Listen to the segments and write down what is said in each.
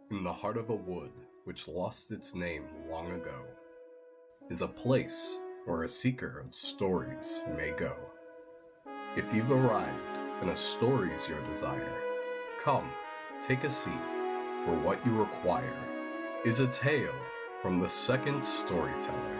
In the heart of a wood which lost its name long ago is a place where a seeker of stories may go. If you've arrived and a story's your desire, come, take a seat, for what you require is a tale from the second storyteller.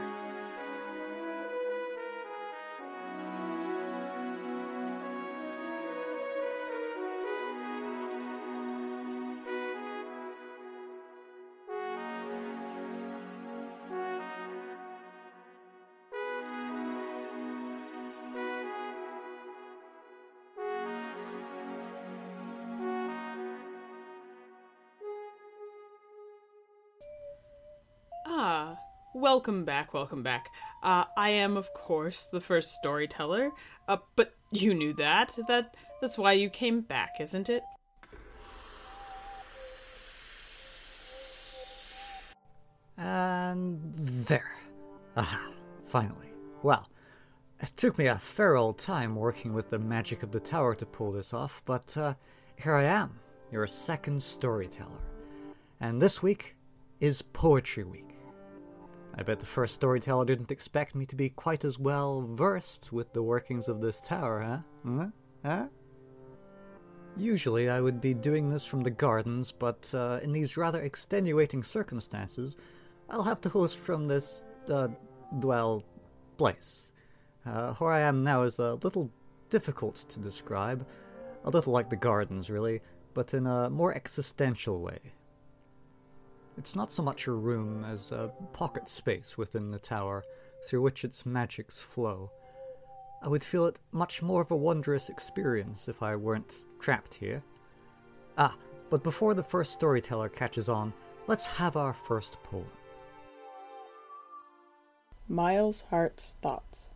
Welcome back, welcome back. I am, of course, the first storyteller, but you knew that. That's why you came back, isn't it? And there. Aha, finally. Well, it took me a fair old time working with the magic of the tower to pull this off, but here I am, your second storyteller. And this week is Poetry Week. I bet the first storyteller didn't expect me to be quite as well versed with the workings of this tower, huh? Usually I would be doing this from the gardens, but in these rather extenuating circumstances, I'll have to host from this, place. Where I am now is a little difficult to describe, a little like the gardens, really, but in a more existential way. It's not so much a room as a pocket space within the tower, through which its magics flow. I would feel it much more of a wondrous experience if I weren't trapped here. But before the first storyteller catches on, let's have our first poem. Miles Hart's Thoughts.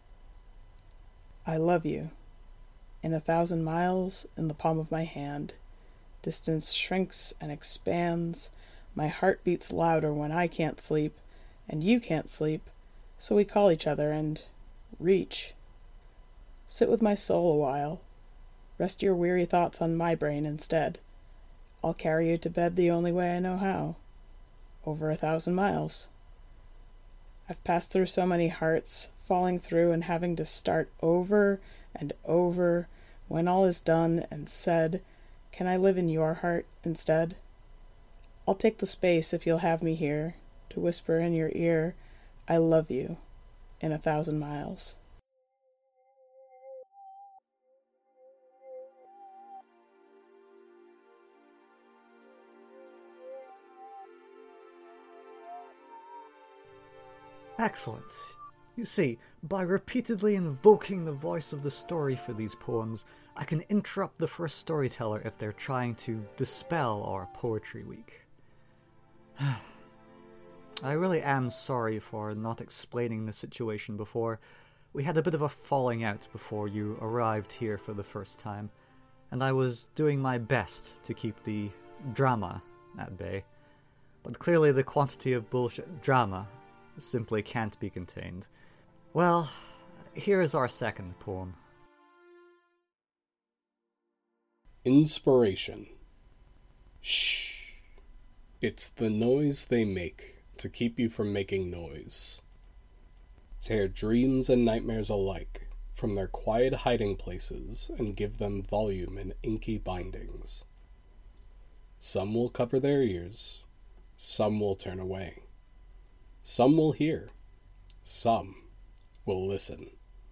I love you. In 1,000 miles in the palm of my hand. Distance shrinks and expands. My heart beats louder when I can't sleep, and you can't sleep, so we call each other and reach. Sit with my soul a while. Rest your weary thoughts on my brain instead. I'll carry you to bed the only way I know how. Over 1,000 miles. I've passed through so many hearts, falling through and having to start over and over. When all is done and said, can I live in your heart instead? I'll take the space if you'll have me here, to whisper in your ear, I love you, in 1,000 miles. Excellent. You see, by repeatedly invoking the voice of the story for these poems, I can interrupt the first storyteller if they're trying to dispel our Poetry Week. I really am sorry for not explaining the situation before. We had a bit of a falling out before you arrived here for the first time, and I was doing my best to keep the drama at bay. But clearly the quantity of bullshit drama simply can't be contained. Well, here is our second poem. Inspiration. Shh. It's the noise they make to keep you from making noise. Tear dreams and nightmares alike from their quiet hiding places and give them volume in inky bindings. Some will cover their ears, some will turn away. Some will hear, some will listen.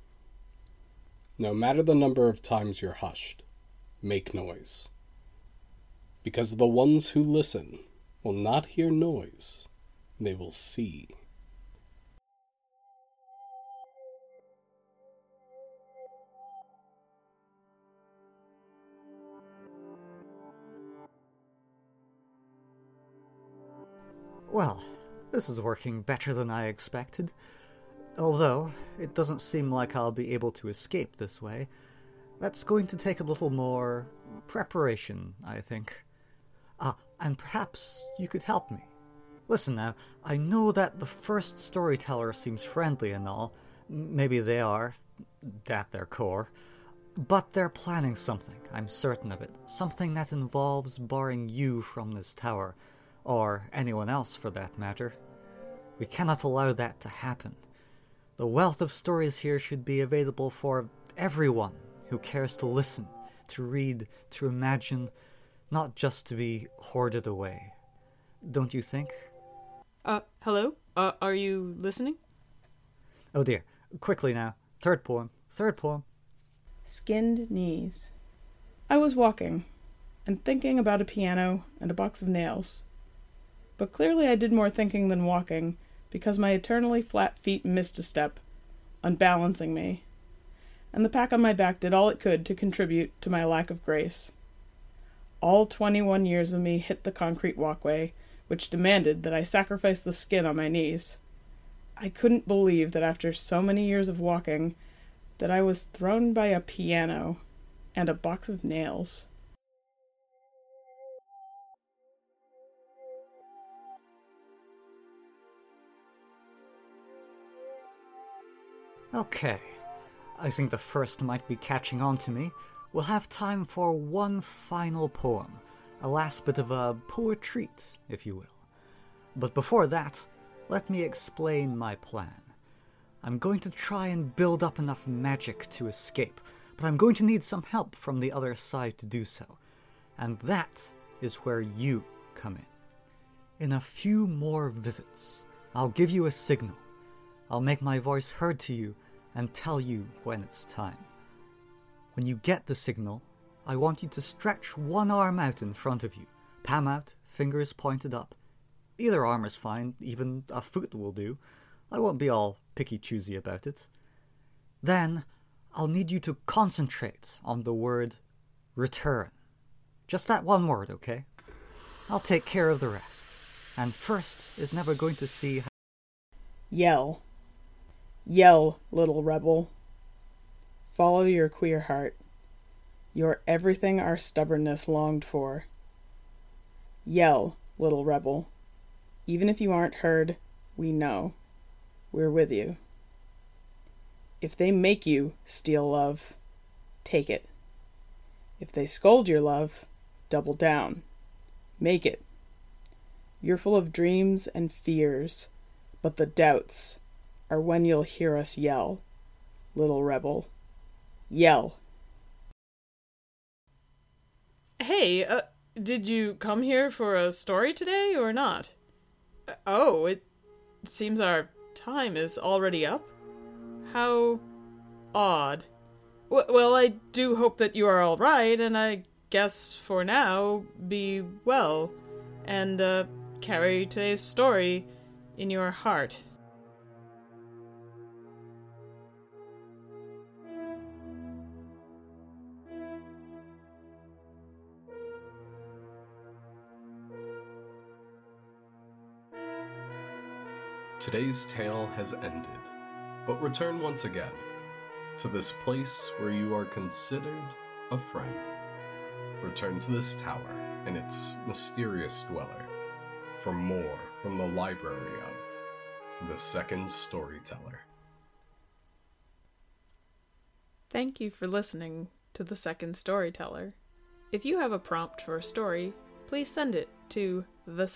No matter the number of times you're hushed, make noise. Because the ones who listen will not hear noise, they will see. Well, this is working better than I expected. Although, it doesn't seem like I'll be able to escape this way. That's going to take a little more preparation, I think. And perhaps you could help me. Listen now, I know that the first storyteller seems friendly and all. Maybe they are, at their core. But they're planning something, I'm certain of it. Something that involves barring you from this tower. or anyone else for that matter. We cannot allow that to happen. The wealth of stories here should be available for everyone who cares to listen, to read, to imagine, not just to be hoarded away. Don't you think? Hello? Are you listening? Oh dear. Quickly now. Third poem. Skinned knees. I was walking and thinking about a piano and a box of nails. But clearly I did more thinking than walking, because my eternally flat feet missed a step, unbalancing me, and the pack on my back did all it could to contribute to my lack of grace. All 21 years of me hit the concrete walkway, which demanded that I sacrifice the skin on my knees. I couldn't believe that after so many years of walking, that I was thrown by a piano and a box of nails. Okay, I think the first might be catching on to me. We'll have time for one final poem, a last bit of a poetreat, if you will. But before that, let me explain my plan. I'm going to try and build up enough magic to escape, but I'm going to need some help from the other side to do so. And that is where you come in. In a few more visits, I'll give you a signal. I'll make my voice heard to you and tell you when it's time. When you get the signal, I want you to stretch one arm out in front of you, palm out, fingers pointed up. Either arm is fine, even a foot will do. I won't be all picky-choosy about it. Then, I'll need you to concentrate on the word return. Just that one word, okay? I'll take care of the rest. And first is never going to see how... Yell. Yell, little rebel. Follow your queer heart. You're everything our stubbornness longed for. Yell, little rebel. Even if you aren't heard, we know. We're with you. If they make you steal love, take it. If they scold your love, double down. Make it. You're full of dreams and fears, but the doubts are when you'll hear us yell, little rebel. Yell. Hey, did you come here for a story today or not? Oh, it seems our time is already up? How odd. Well, I do hope that you are all right, and I guess for now, be well, and carry today's story in your heart. Today's tale has ended, but return once again to this place where you are considered a friend. Return to this tower and its mysterious dweller for more from the library of The Second Storyteller. Thank you for listening to The Second Storyteller. If you have a prompt for a story, please send it to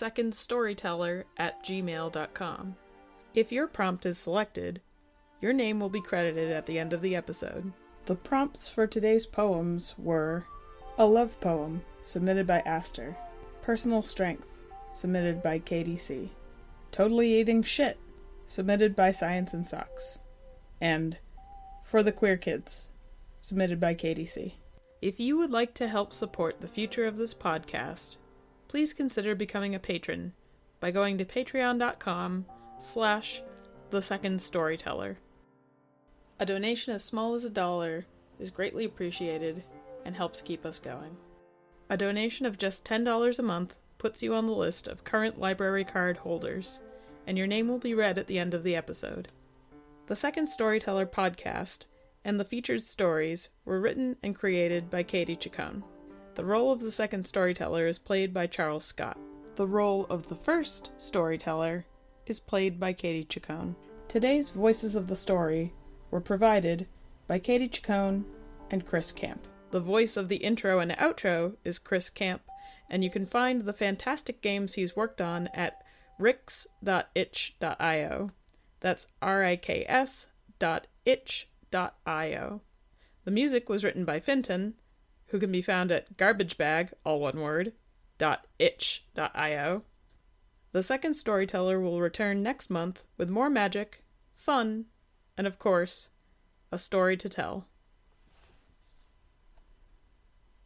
thesecondstoryteller@gmail.com. If your prompt is selected, your name will be credited at the end of the episode. The prompts for today's poems were A Love Poem, submitted by Aster. Personal Strength, submitted by KDC. Totally Eating Shit, submitted by Science and Socks. And For the Queer Kids, submitted by KDC. If you would like to help support the future of this podcast, please consider becoming a patron by going to patreon.com/thesecondstoryteller. A donation as small as $1 is greatly appreciated and helps keep us going. A donation of just $10 a month puts you on the list of current library card holders, and your name will be read at the end of the episode. The Second Storyteller podcast and the featured stories were written and created by Katie Chacon. The role of the second storyteller is played by Charles Scott. The role of the first storyteller is played by Katie Chacon. Today's voices of the story were provided by Katie Chacon and Chris Camp. The voice of the intro and outro is Chris Camp, and you can find the fantastic games he's worked on at riks.itch.io. That's riks.itch.io. The music was written by Finton, who can be found at garbagebag, all one word, .itch.io. The second storyteller will return next month with more magic, fun, and of course, a story to tell.